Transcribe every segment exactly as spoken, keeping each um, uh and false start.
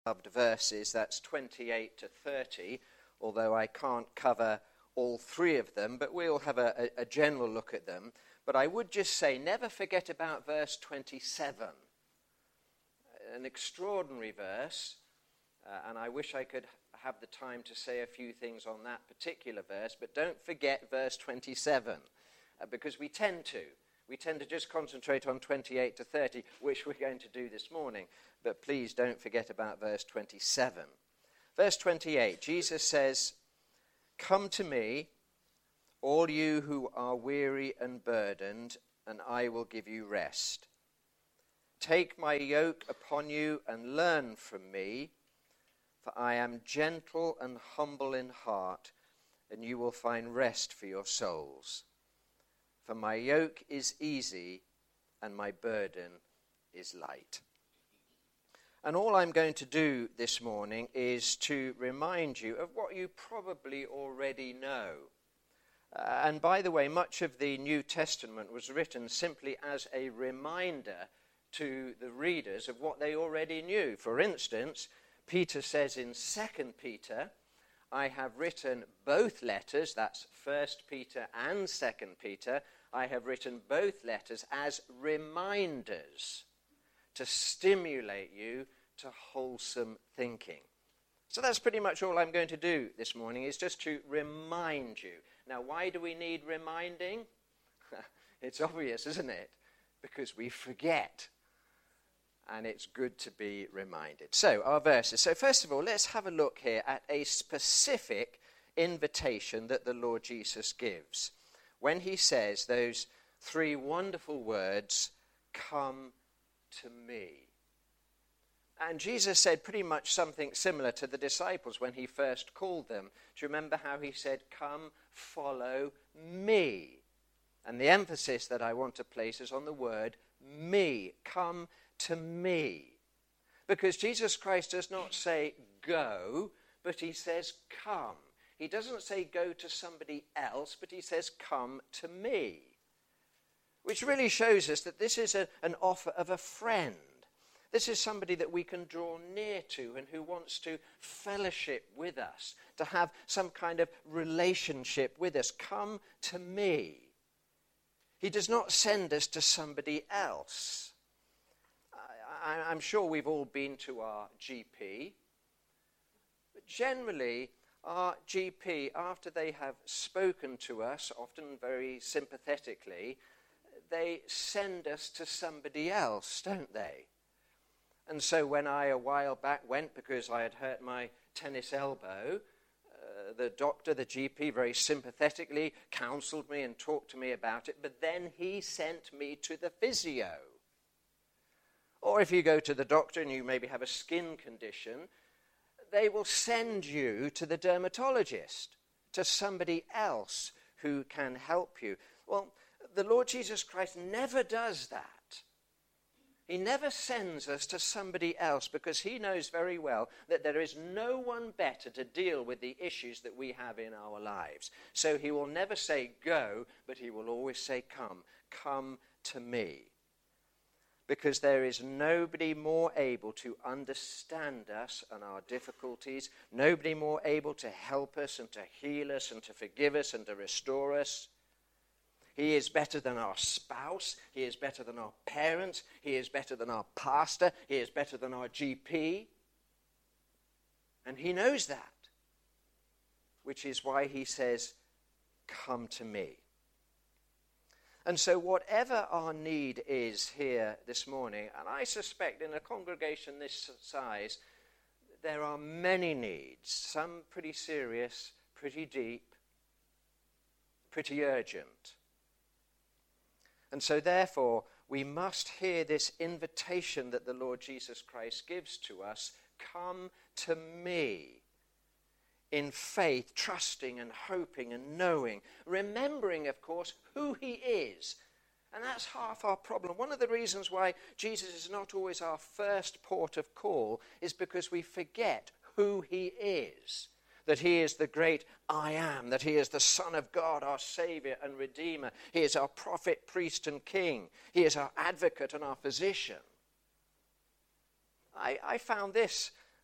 Loved verses, that's twenty-eight to thirty, although I can't cover all three of them, but we'll have a, a, a general look at them. But I would just say, never forget about verse twenty-seven. An extraordinary verse, uh, and I wish I could have the time to say a few things on that particular verse, but don't forget verse twenty-seven, uh, because we tend to. We tend to just concentrate on twenty-eight to thirty, which we're going to do this morning. But please don't forget about verse twenty-seven. Verse twenty-eight, Jesus says, "Come to me, all you who are weary and burdened, and I will give you rest. Take my yoke upon you and learn from me, for I am gentle and humble in heart, and you will find rest for your souls. For my yoke is easy and my burden is light." And all I'm going to do this morning is to remind you of what you probably already know. Uh, and by the way, much of the New Testament was written simply as a reminder to the readers of what they already knew. For instance, Peter says in Second Peter, "I have written both letters," that's First Peter and Second Peter, "I have written both letters as reminders to stimulate you to wholesome thinking." So that's pretty much all I'm going to do this morning, is just to remind you. Now, why do we need reminding? It's obvious, isn't it? Because we forget. And it's good to be reminded. So, our verses. So, first of all, let's have a look here at a specific invitation that the Lord Jesus gives when he says those three wonderful words, "Come to me." And Jesus said pretty much something similar to the disciples when he first called them. Do you remember how he said, "Come, follow me"? And the emphasis that I want to place is on the word me. Come to me. Because Jesus Christ does not say go, but he says come. He doesn't say go to somebody else, but he says come to me. Which really shows us that this is a, an offer of a friend. This is somebody that we can draw near to and who wants to fellowship with us, to have some kind of relationship with us. Come to me. He does not send us to somebody else. I, I, I'm sure we've all been to our G P. But generally, our G P, after they have spoken to us, often very sympathetically, they send us to somebody else, don't they? And so when I, a while back, went because I had hurt my tennis elbow, uh, the doctor, the G P, very sympathetically counseled me and talked to me about it, but then he sent me to the physio. Or if you go to the doctor and you maybe have a skin condition, they will send you to the dermatologist, to somebody else who can help you. Well, the Lord Jesus Christ never does that. He never sends us to somebody else because he knows very well that there is no one better to deal with the issues that we have in our lives. So he will never say go, but he will always say come. Come to me. Because there is nobody more able to understand us and our difficulties, nobody more able to help us and to heal us and to forgive us and to restore us. He is better than our spouse. He is better than our parents. He is better than our pastor. He is better than our G P. And he knows that, which is why he says, come to me. And so whatever our need is here this morning, and I suspect in a congregation this size, there are many needs, some pretty serious, pretty deep, pretty urgent. And so therefore, we must hear this invitation that the Lord Jesus Christ gives to us, come to me, in faith, trusting and hoping and knowing, remembering, of course, who he is. And that's half our problem. One of the reasons why Jesus is not always our first port of call is because we forget who he is. That he is the great I am, that he is the Son of God, our Savior and Redeemer. He is our prophet, priest and king. He is our advocate and our physician. I, I found this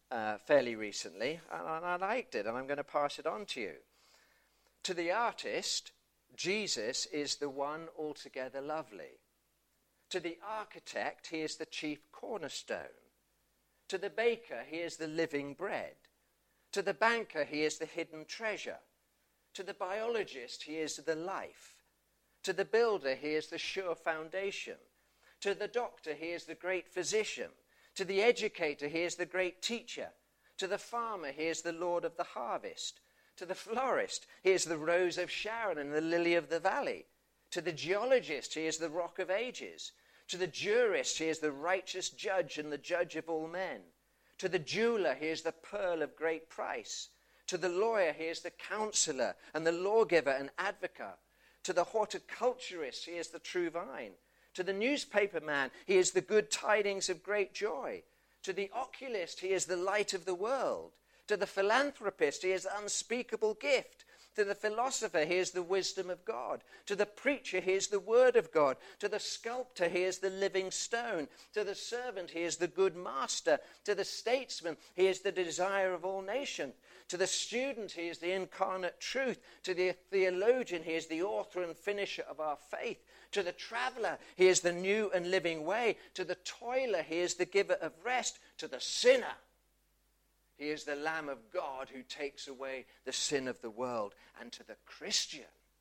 uh, fairly recently, and I liked it, and I'm going to pass it on to you. To the artist, Jesus is the one altogether lovely. To the architect, he is the chief cornerstone. To the baker, he is the living bread. To the banker, he is the hidden treasure. To the biologist, he is the life. To the builder, he is the sure foundation. To the doctor, he is the great physician. To the educator, he is the great teacher. To the farmer, he is the Lord of the harvest. To the florist, he is the rose of Sharon and the lily of the valley. To the geologist, he is the rock of ages. To the jurist, he is the righteous judge and the judge of all men. To the jeweler, he is the pearl of great price. To the lawyer, he is the counselor and the lawgiver and advocate. To the horticulturist, he is the true vine. To the newspaper man, he is the good tidings of great joy. To the oculist, he is the light of the world. To the philanthropist, he is the unspeakable gift. To the philosopher, he is the wisdom of God. To the preacher, he is the word of God. To the sculptor, he is the living stone. To the servant, he is the good master. To the statesman, he is the desire of all nations. To the student, he is the incarnate truth. To the theologian, he is the author and finisher of our faith. To the traveler, he is the new and living way. To the toiler, he is the giver of rest. To the sinner, he is the Lamb of God who takes away the sin of the world. And to the Christian,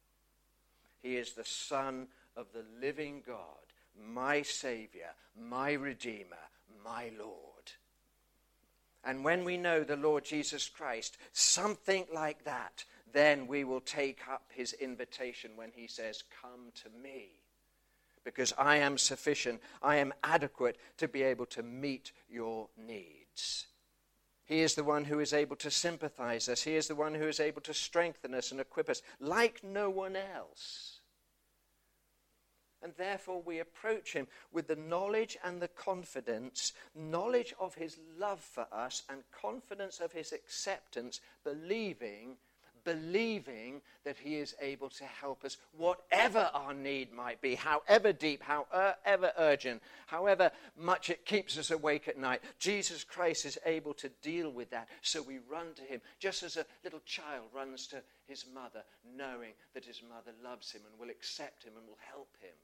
he is the Son of the living God, my Savior, my Redeemer, my Lord. And when we know the Lord Jesus Christ, something like that, then we will take up his invitation when he says, "Come to me, because I am sufficient, I am adequate to be able to meet your needs." He is the one who is able to sympathize us. He is the one who is able to strengthen us and equip us like no one else. And therefore we approach him with the knowledge and the confidence, knowledge of his love for us and confidence of his acceptance, believing, believing that he is able to help us, whatever our need might be, however deep, however urgent, however much it keeps us awake at night. Jesus Christ is able to deal with that, so we run to him, just as a little child runs to his mother, knowing that his mother loves him and will accept him and will help him.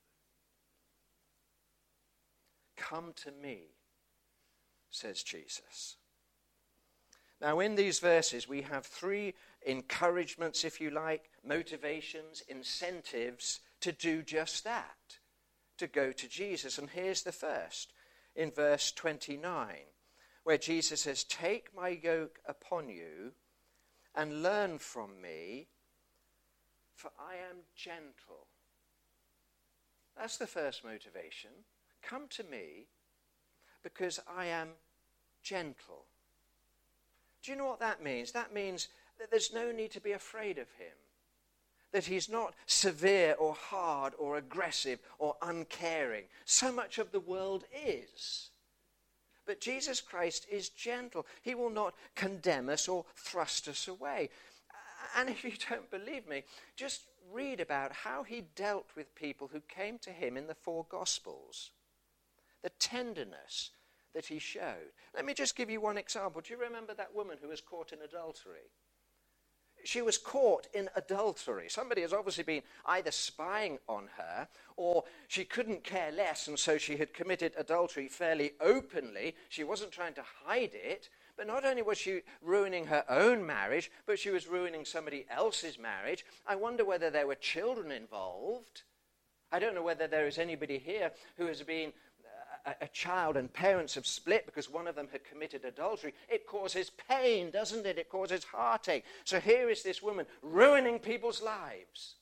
Come to me, says Jesus. Now, in these verses, we have three encouragements, if you like, motivations, incentives to do just that, to go to Jesus. And here's the first, in verse twenty-nine, where Jesus says, "Take my yoke upon you and learn from me, for I am gentle." That's the first motivation. Come to me because I am gentle. Do you know what that means? That means that there's no need to be afraid of him. That he's not severe or hard or aggressive or uncaring. So much of the world is. But Jesus Christ is gentle. He will not condemn us or thrust us away. And if you don't believe me, just read about how he dealt with people who came to him in the four Gospels. The tenderness that he showed. Let me just give you one example. Do you remember that woman who was caught in adultery? She was caught in adultery. Somebody has obviously been either spying on her, or she couldn't care less, and so she had committed adultery fairly openly. She wasn't trying to hide it, but not only was she ruining her own marriage, but she was ruining somebody else's marriage. I wonder whether there were children involved. I don't know whether there is anybody here who has been A, a child and parents have split because one of them had committed adultery. It causes pain, doesn't it? It causes heartache. So here is this woman ruining people's lives.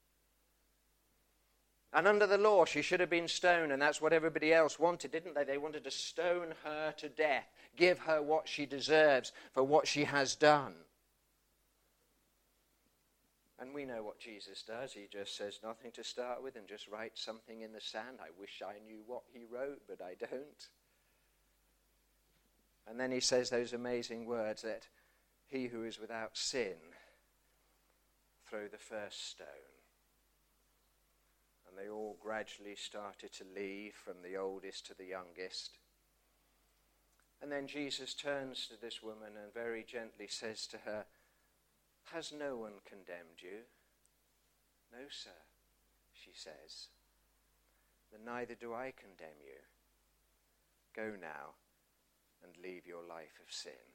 And under the law, she should have been stoned, and that's what everybody else wanted, didn't they? They wanted to stone her to death, give her what she deserves for what she has done. And we know what Jesus does. He just says nothing to start with and just writes something in the sand. I wish I knew what he wrote, but I don't. And then he says those amazing words that he who is without sin, throw the first stone. And they all gradually started to leave from the oldest to the youngest. And then Jesus turns to this woman and very gently says to her, "Has no one condemned you?" "No, sir," she says. "Then neither do I condemn you. Go now and leave your life of sin."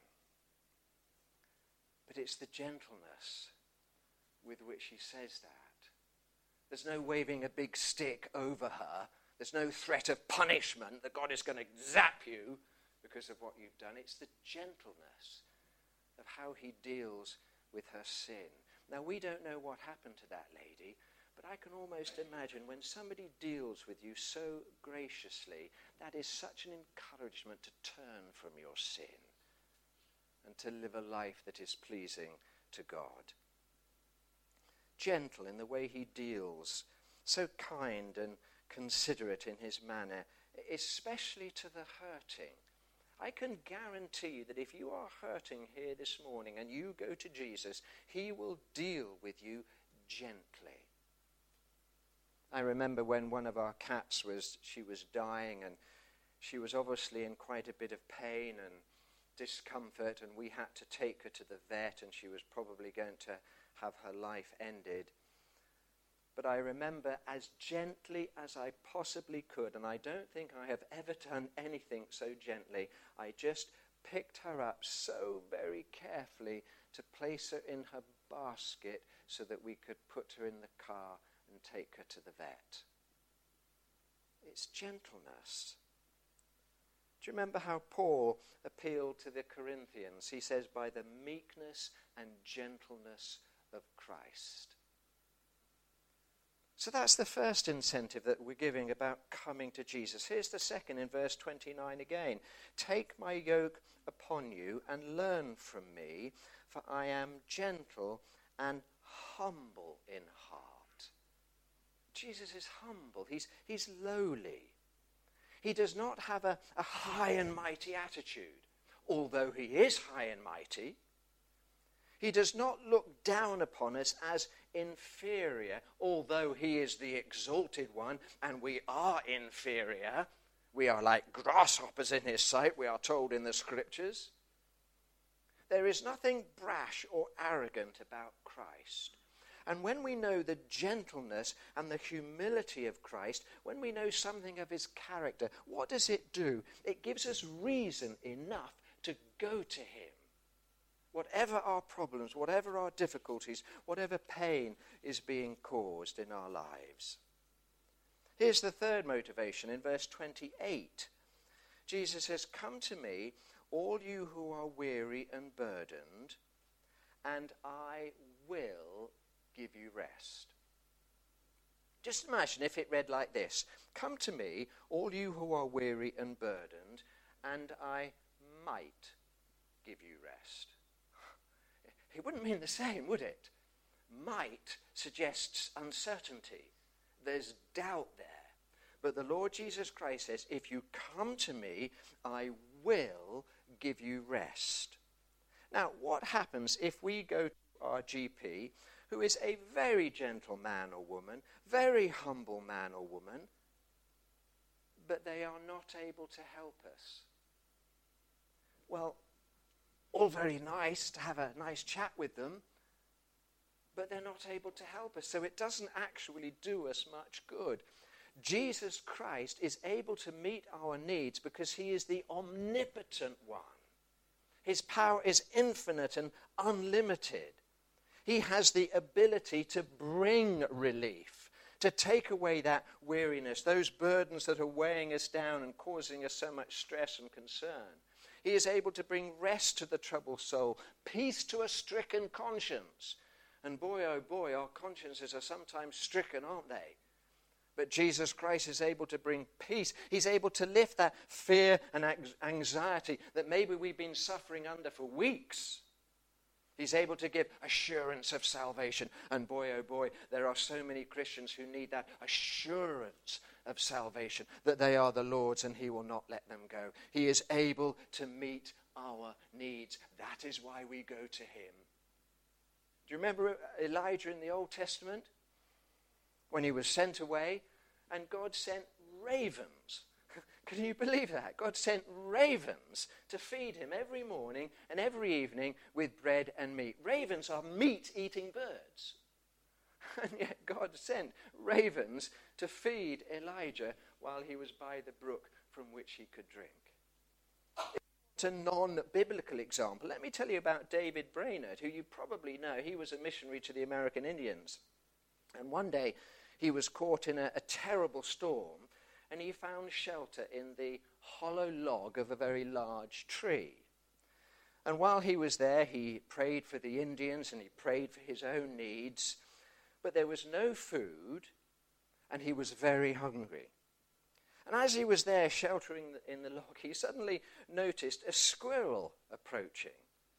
But it's the gentleness with which he says that. There's no waving a big stick over her. There's no threat of punishment that God is going to zap you because of what you've done. It's the gentleness of how he deals with her sin. Now, we don't know what happened to that lady, but I can almost imagine when somebody deals with you so graciously, that is such an encouragement to turn from your sin and to live a life that is pleasing to God. Gentle in the way he deals, so kind and considerate in his manner, especially to the hurting. I can guarantee you that if you are hurting here this morning and you go to Jesus, he will deal with you gently. I remember when one of our cats was, she was dying, and she was obviously in quite a bit of pain and discomfort, and we had to take her to the vet, and she was probably going to have her life ended. But I remember, as gently as I possibly could, and I don't think I have ever done anything so gently, I just picked her up so very carefully to place her in her basket so that we could put her in the car and take her to the vet. It's gentleness. Do you remember how Paul appealed to the Corinthians? He says, by the meekness and gentleness of Christ. So that's the first incentive that we're giving about coming to Jesus. Here's the second in verse twenty-nine again. "Take my yoke upon you and learn from me, for I am gentle and humble in heart." Jesus is humble. He's, he's lowly. He does not have a, a high and mighty attitude, although he is high and mighty. He does not look down upon us as inferior, although he is the exalted one and we are inferior. We are like grasshoppers in his sight, we are told in the scriptures. There is nothing brash or arrogant about Christ. And when we know the gentleness and the humility of Christ, when we know something of his character, what does it do? It gives us reason enough to go to him. Whatever our problems, whatever our difficulties, whatever pain is being caused in our lives. Here's the third motivation in verse twenty-eight. Jesus says, "Come to me, all you who are weary and burdened, and I will give you rest." Just imagine if it read like this. "Come to me, all you who are weary and burdened, and I might give you rest." It wouldn't mean the same, would it? Might suggests uncertainty. There's doubt there. But the Lord Jesus Christ says, if you come to me, I will give you rest. Now, what happens if we go to our G P, who is a very gentle man or woman, very humble man or woman, but they are not able to help us? Well, all very nice to have a nice chat with them, but they're not able to help us. So it doesn't actually do us much good. Jesus Christ is able to meet our needs because he is the omnipotent one. His power is infinite and unlimited. He has the ability to bring relief, to take away that weariness, those burdens that are weighing us down and causing us so much stress and concern. He is able to bring rest to the troubled soul, peace to a stricken conscience. And boy, oh boy, our consciences are sometimes stricken, aren't they? But Jesus Christ is able to bring peace. He's able to lift that fear and anxiety that maybe we've been suffering under for weeks. He's able to give assurance of salvation. And boy, oh boy, there are so many Christians who need that assurance of salvation, that they are the Lord's and he will not let them go. He is able to meet our needs. That is why we go to him. Do you remember Elijah in the Old Testament? When he was sent away, and God sent ravens Can you believe that? God sent ravens to feed him every morning and every evening with bread and meat. Ravens are meat-eating birds. And yet God sent ravens to feed Elijah while he was by the brook from which he could drink. It's a non-biblical example. Let me tell you about David Brainerd, who you probably know. He was a missionary to the American Indians. And one day he was caught in a, a terrible storm, and he found shelter in the hollow log of a very large tree. And while he was there, he prayed for the Indians and he prayed for his own needs, but there was no food, and he was very hungry. And as he was there sheltering in the log, he suddenly noticed a squirrel approaching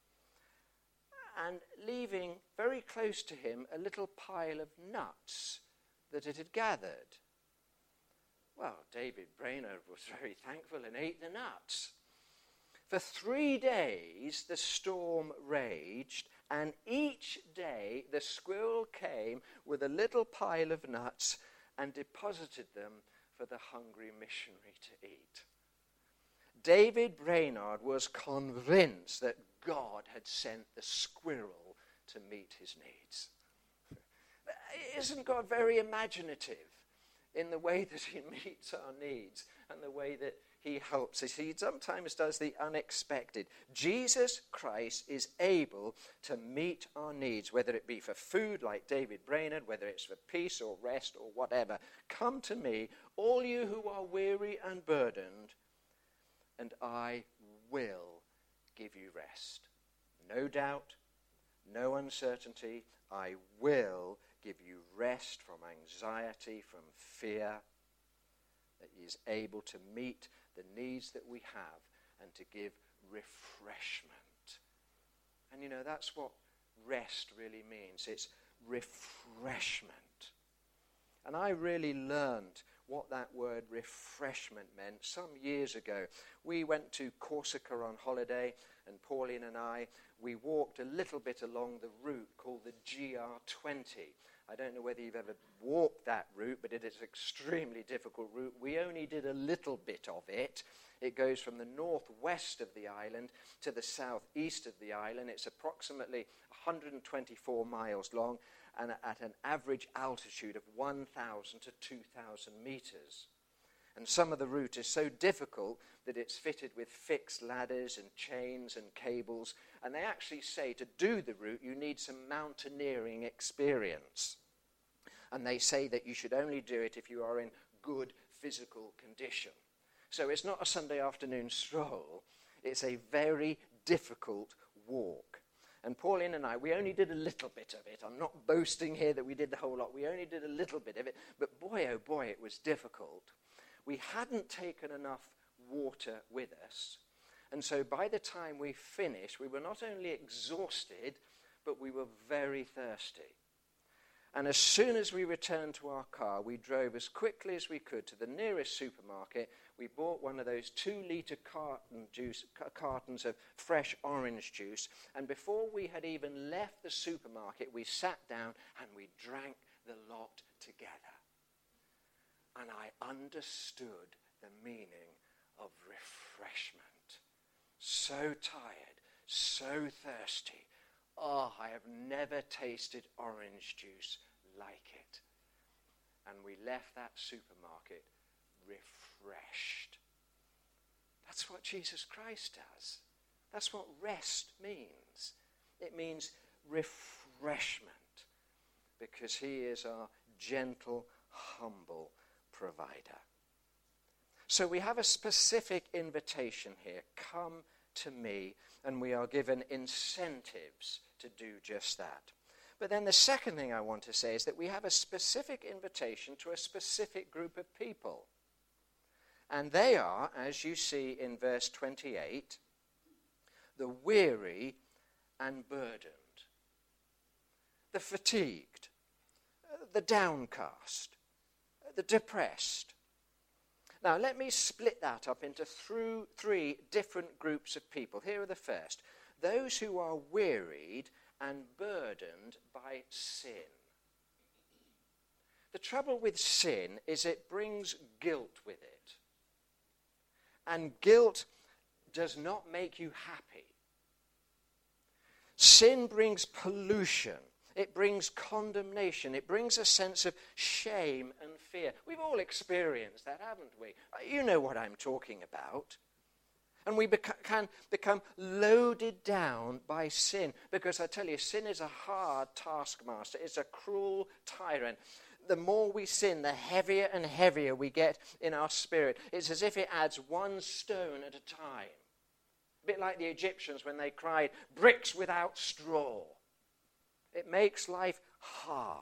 and leaving very close to him a little pile of nuts that it had gathered. Well, David Brainerd was very thankful and ate the nuts. For three days the storm raged, and each day the squirrel came with a little pile of nuts and deposited them for the hungry missionary to eat. David Brainerd was convinced that God had sent the squirrel to meet his needs. Isn't God very imaginative in the way that he meets our needs and the way that he helps us? He sometimes does the unexpected. Jesus Christ is able to meet our needs, whether it be for food like David Brainerd, whether it's for peace or rest or whatever. Come to me, all you who are weary and burdened, and I will give you rest. No doubt, no uncertainty. I will give you rest from anxiety, from fear, that he is able to meet the needs that we have and to give refreshment. And you know, that's what rest really means. It's refreshment. And I really learned what that word refreshment meant some years ago. We went to Corsica on holiday, and Pauline and I, we walked a little bit along the route called the G R twenty. I don't know whether you've ever walked that route, but it is an extremely difficult route. We only did a little bit of it. It goes from the northwest of the island to the southeast of the island. It's approximately one hundred twenty-four miles long and at an average altitude of one thousand to two thousand meters. And some of the route is so difficult that it's fitted with fixed ladders and chains and cables. And they actually say to do the route, you need some mountaineering experience. And they say that you should only do it if you are in good physical condition. So it's not a Sunday afternoon stroll. It's a very difficult walk. And Pauline and I, we only did a little bit of it. I'm not boasting here that we did the whole lot. We only did a little bit of it. But boy, oh boy, it was difficult. We hadn't taken enough water with us. And so by the time we finished, we were not only exhausted, but we were very thirsty. And as soon as we returned to our car, we drove as quickly as we could to the nearest supermarket. We bought one of those two-litre carton juice, cartons of fresh orange juice. And before we had even left the supermarket, we sat down and we drank the lot together. And I understood the meaning of refreshment. So tired, so thirsty. Oh, I have never tasted orange juice like it. And we left that supermarket refreshed. That's what Jesus Christ does. That's what rest means. It means refreshment, because he is our gentle, humble provider. So we have a specific invitation here. Come to me, and we are given incentives to do just that. But then the second thing I want to say is that we have a specific invitation to a specific group of people. And they are, as you see in verse twenty-eight, the weary and burdened, the fatigued, the downcast, the depressed. Now, let me split that up into through three different groups of people. Here are the first. Those who are wearied and burdened by sin. The trouble with sin is it brings guilt with it. And guilt does not make you happy. Sin brings pollution. It brings condemnation. It brings a sense of shame and fear. We've all experienced that, haven't we? You know what I'm talking about. And we bec- can become loaded down by sin. Because I tell you, sin is a hard taskmaster. It's a cruel tyrant. The more we sin, the heavier and heavier we get in our spirit. It's as if it adds one stone at a time. A bit like the Egyptians when they cried, bricks without straw. It makes life hard.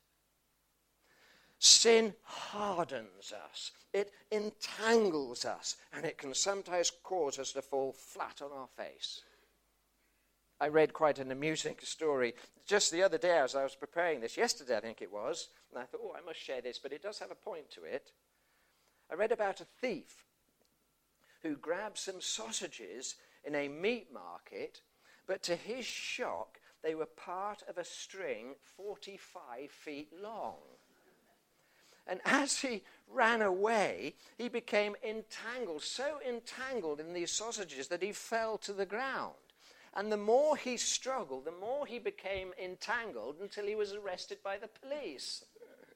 Sin hardens us. It entangles us. And it can sometimes cause us to fall flat on our face. I read quite an amusing story just the other day as I was preparing this. Yesterday, I think it was. And I thought, oh, I must share this, but it does have a point to it. I read about a thief who grabbed some sausages in a meat market, but to his shock, they were part of a string forty-five feet long. And as he ran away, he became entangled, so entangled in these sausages that he fell to the ground. And the more he struggled, the more he became entangled until he was arrested by the police.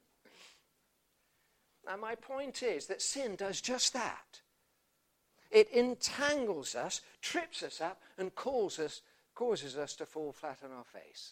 Now, my point is that sin does just that. It entangles us, trips us up, and causes us, causes us to fall flat on our face.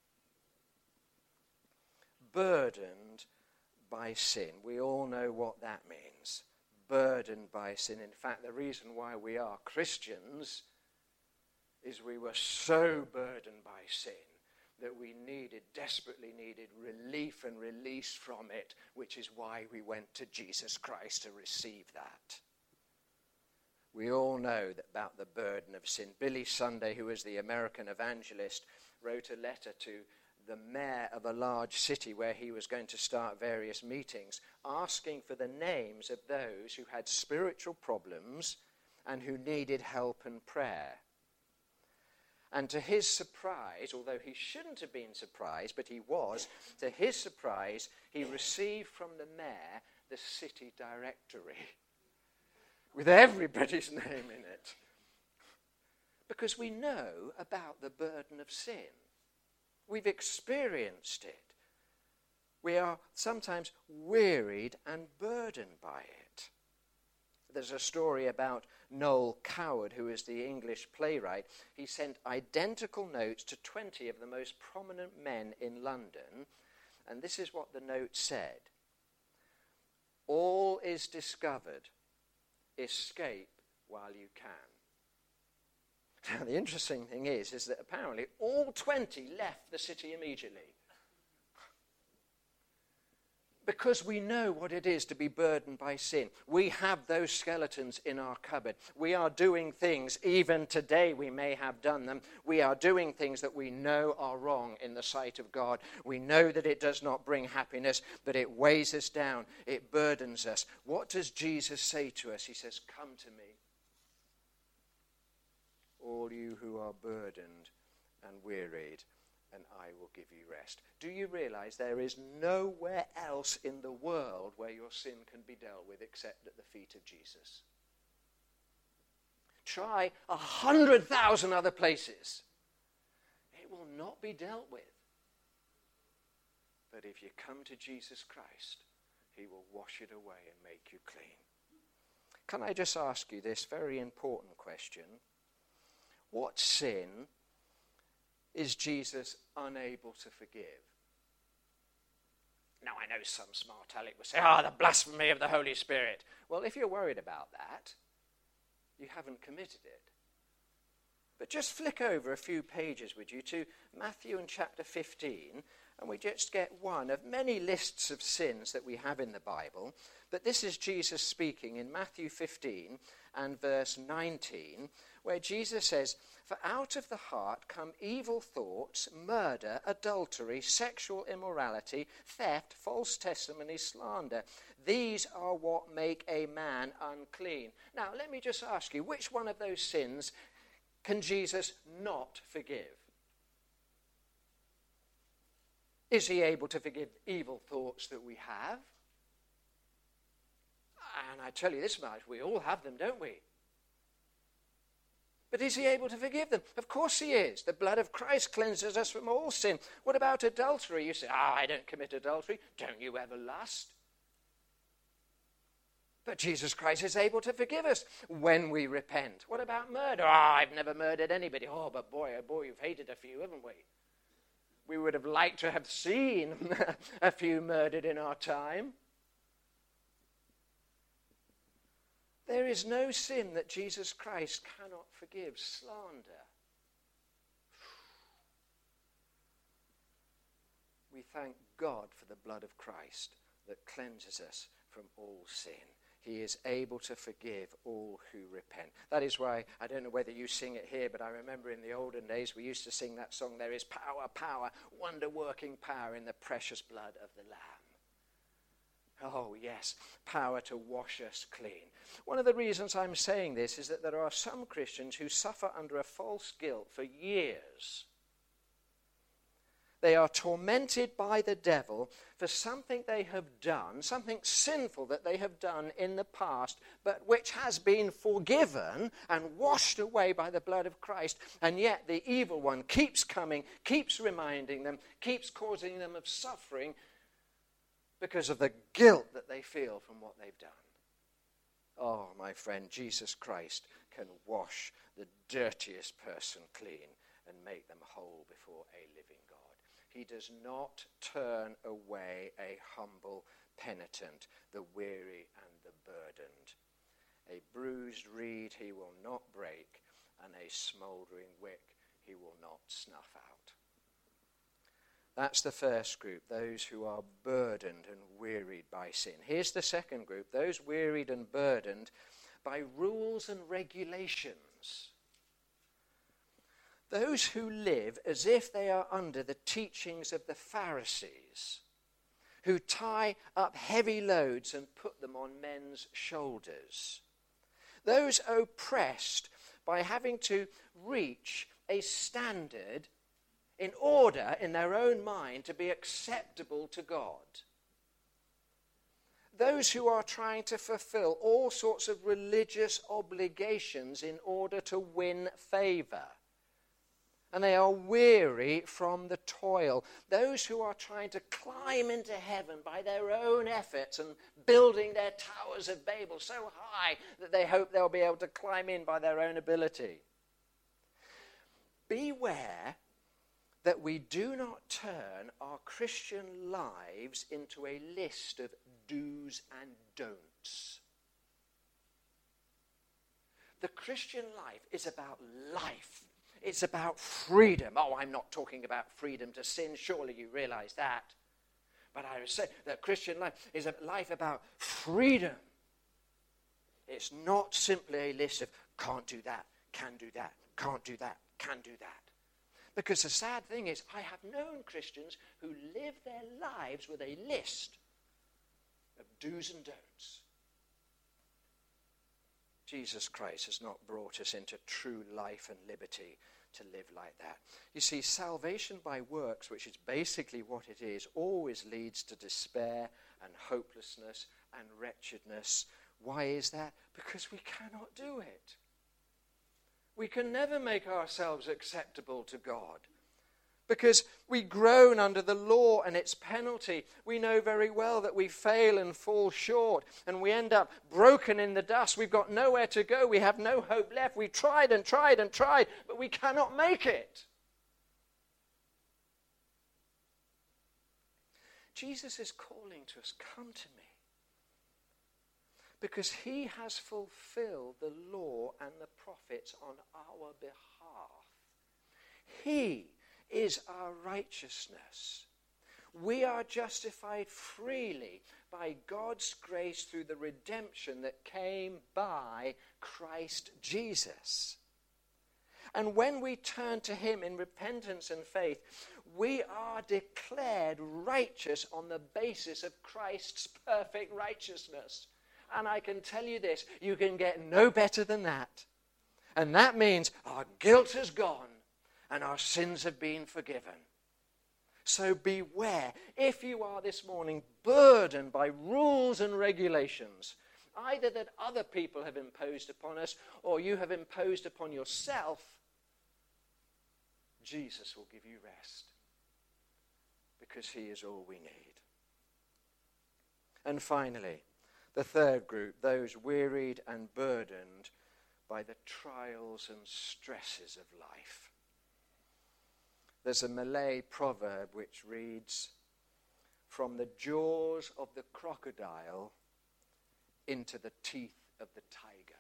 Burdened by sin. We all know what that means. Burdened by sin. In fact, the reason why we are Christians is we were so burdened by sin that we needed, desperately needed relief and release from it, which is why we went to Jesus Christ to receive that. We all know that about the burden of sin. Billy Sunday, who was the American evangelist, wrote a letter to the mayor of a large city where he was going to start various meetings, asking for the names of those who had spiritual problems and who needed help and prayer. And to his surprise, although he shouldn't have been surprised, but he was, to his surprise, he received from the mayor the city directory with everybody's name in it. Because we know about the burden of sin. We've experienced it. We are sometimes wearied and burdened by it. There's a story about Noel Coward, who is the English playwright. He sent identical notes to twenty of the most prominent men in London, and this is what the note said. All is discovered. Escape while you can. Now, the interesting thing is, is that apparently all twenty left the city immediately. Because we know what it is to be burdened by sin. We have those skeletons in our cupboard. We are doing things, even today we may have done them. We are doing things that we know are wrong in the sight of God. We know that it does not bring happiness, but it weighs us down. It burdens us. What does Jesus say to us? He says, come to me, all you who are burdened and wearied, and I will give you rest. Do you realize there is nowhere else in the world where your sin can be dealt with except at the feet of Jesus? Try a hundred thousand other places. It will not be dealt with. But if you come to Jesus Christ, he will wash it away and make you clean. Can I just ask you this very important question? What sin is Jesus unable to forgive? Now, I know some smart aleck will say, ah, oh, the blasphemy of the Holy Spirit. Well, if you're worried about that, you haven't committed it. But just flick over a few pages, would you, to Matthew and chapter fifteen, and we just get one of many lists of sins that we have in the Bible. But this is Jesus speaking in Matthew fifteen and verse nineteen, where Jesus says, for out of the heart come evil thoughts, murder, adultery, sexual immorality, theft, false testimony, slander. These are what make a man unclean. Now, let me just ask you, which one of those sins can Jesus not forgive? Is he able to forgive evil thoughts that we have? And I tell you this much, we all have them, don't we? But is he able to forgive them? Of course he is. The blood of Christ cleanses us from all sin. What about adultery? You say, ah, I don't commit adultery. Don't you ever lust? But Jesus Christ is able to forgive us when we repent. What about murder? Ah, I've never murdered anybody. Oh, but boy, oh boy, you've hated a few, haven't we? We would have liked to have seen a few murdered in our time. There is no sin that Jesus Christ cannot forgive. Slander. We thank God for the blood of Christ that cleanses us from all sin. He is able to forgive all who repent. That is why, I don't know whether you sing it here, but I remember in the olden days we used to sing that song, there is power, power, wonder-working power in the precious blood of the Lamb. Oh, yes, power to wash us clean. One of the reasons I'm saying this is that there are some Christians who suffer under a false guilt for years. They are tormented by the devil for something they have done, something sinful that they have done in the past, but which has been forgiven and washed away by the blood of Christ. And yet the evil one keeps coming, keeps reminding them, keeps causing them of suffering because of the guilt that they feel from what they've done. Oh, my friend, Jesus Christ can wash the dirtiest person clean and make them whole before a living God. He does not turn away a humble penitent, the weary and the burdened. A bruised reed he will not break, and a smouldering wick he will not snuff out. That's the first group, those who are burdened and wearied by sin. Here's the second group, those wearied and burdened by rules and regulations. Those who live as if they are under the teachings of the Pharisees, who tie up heavy loads and put them on men's shoulders. Those oppressed by having to reach a standard in order, in their own mind, to be acceptable to God. Those who are trying to fulfill all sorts of religious obligations in order to win favor. And they are weary from the toil. Those who are trying to climb into heaven by their own efforts and building their towers of Babel so high that they hope they'll be able to climb in by their own ability. Beware that we do not turn our Christian lives into a list of do's and don'ts. The Christian life is about life. It's about freedom. Oh, I'm not talking about freedom to sin. Surely you realize that. But I would say that Christian life is a life about freedom. It's not simply a list of can't do that, can do that, can't do that, can do that. Because the sad thing is, I have known Christians who live their lives with a list of do's and don'ts. Jesus Christ has not brought us into true life and liberty to live like that. You see, salvation by works, which is basically what it is, always leads to despair and hopelessness and wretchedness. Why is that? Because we cannot do it. We can never make ourselves acceptable to God. Because we groan under the law and its penalty. We know very well that we fail and fall short, and we end up broken in the dust. We've got nowhere to go. We have no hope left. We've tried and tried and tried, but we cannot make it. Jesus is calling to us, come to me. Because he has fulfilled the law and the prophets on our behalf. He is our righteousness. We are justified freely by God's grace through the redemption that came by Christ Jesus. And when we turn to him in repentance and faith, we are declared righteous on the basis of Christ's perfect righteousness. And I can tell you this, you can get no better than that. And that means our guilt has gone and our sins have been forgiven. So beware, if you are this morning burdened by rules and regulations, either that other people have imposed upon us or you have imposed upon yourself, Jesus will give you rest because he is all we need. And finally, the third group, those wearied and burdened by the trials and stresses of life. There's a Malay proverb which reads, "From the jaws of the crocodile into the teeth of the tiger."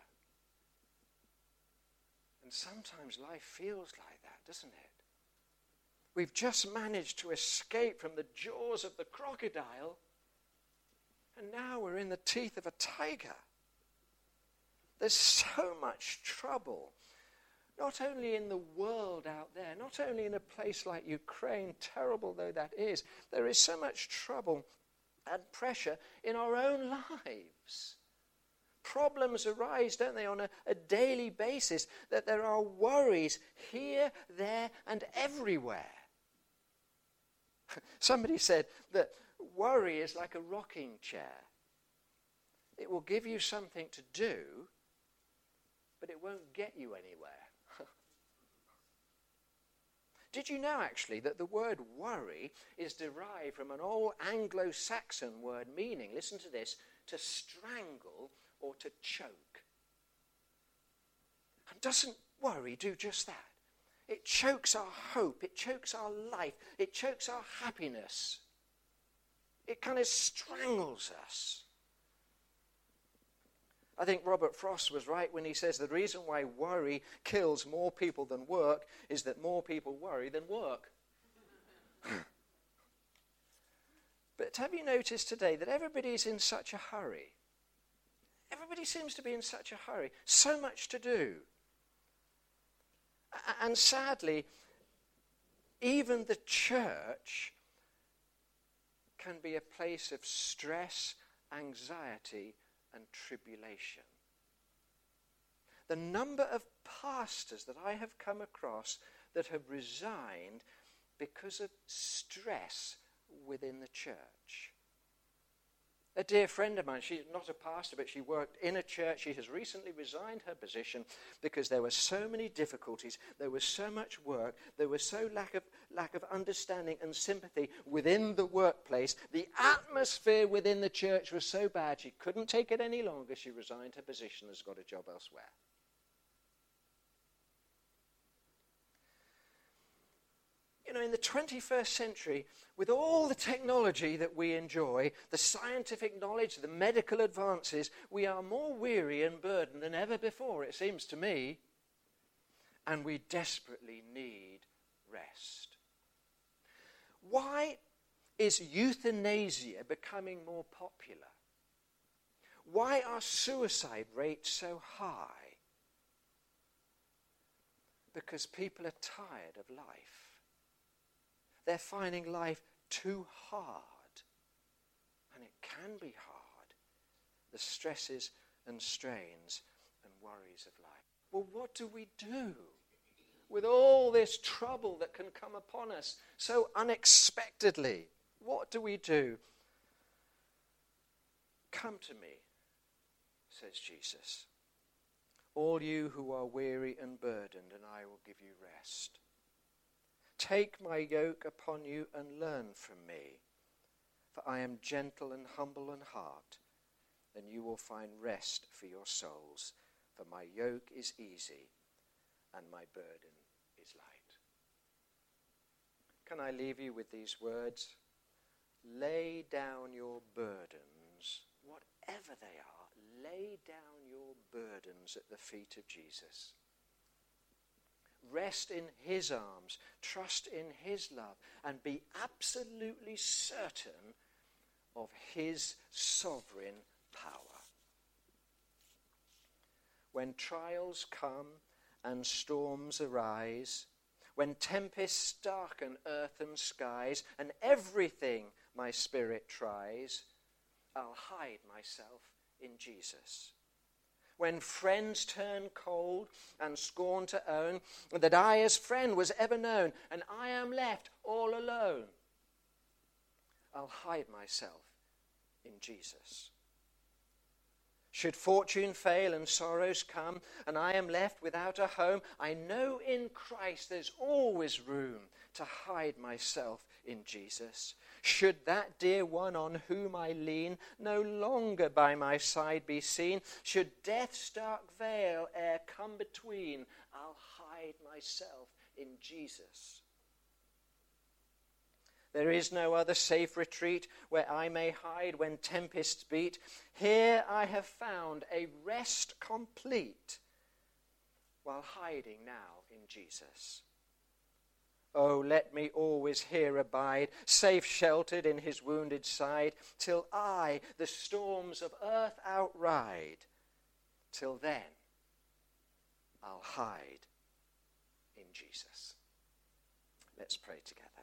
And sometimes life feels like that, doesn't it? We've just managed to escape from the jaws of the crocodile, and now we're in the teeth of a tiger. There's so much trouble, not only in the world out there, not only in a place like Ukraine, terrible though that is, there is so much trouble and pressure in our own lives. Problems arise, don't they, on a, a daily basis, that there are worries here, there, and everywhere. Somebody said that worry is like a rocking chair. It will give you something to do, but it won't get you anywhere. Did you know, actually, that the word worry is derived from an old Anglo-Saxon word meaning, listen to this, to strangle or to choke? And doesn't worry do just that? It chokes our hope, it chokes our life, it chokes our happiness. It kind of strangles us. I think Robert Frost was right when he says the reason why worry kills more people than work is that more people worry than work. But have you noticed today that everybody's in such a hurry? Everybody seems to be in such a hurry. So much to do. And sadly, even the church can be a place of stress, anxiety, and tribulation. The number of pastors that I have come across that have resigned because of stress within the church. A dear friend of mine, she's not a pastor, but she worked in a church. She has recently resigned her position because there were so many difficulties, there was so much work, there was so lack of lack of understanding and sympathy within the workplace. The atmosphere within the church was so bad she couldn't take it any longer. She resigned her position and has got a job elsewhere. You know, in the twenty-first century, with all the technology that we enjoy, the scientific knowledge, the medical advances, we are more weary and burdened than ever before, it seems to me. And we desperately need rest. Why is euthanasia becoming more popular? Why are suicide rates so high? Because people are tired of life. They're finding life too hard. And it can be hard. The stresses and strains and worries of life. Well, what do we do with all this trouble that can come upon us so unexpectedly? What do we do? Come to me, says Jesus, all you who are weary and burdened, and I will give you rest. Take my yoke upon you and learn from me, for I am gentle and humble in heart, and you will find rest for your souls, for my yoke is easy and my burden is light. Can I leave you with these words? Lay down your burdens, whatever they are, lay down your burdens at the feet of Jesus. Rest in his arms, trust in his love, and be absolutely certain of his sovereign power. When trials come and storms arise, when tempests darken earth and skies, and everything my spirit tries, I'll hide myself in Jesus. When friends turn cold and scorn to own that I as friend was ever known, and I am left all alone, I'll hide myself in Jesus. Should fortune fail and sorrows come, and I am left without a home, I know in Christ there's always room to hide myself in Jesus. Should that dear one on whom I lean no longer by my side be seen, should death's dark veil e'er come between, I'll hide myself in Jesus. There is no other safe retreat where I may hide when tempests beat. Here I have found a rest complete while hiding now in Jesus. Oh, let me always here abide, safe sheltered in his wounded side, till I the storms of earth outride. Till then, I'll hide in Jesus. Let's pray together.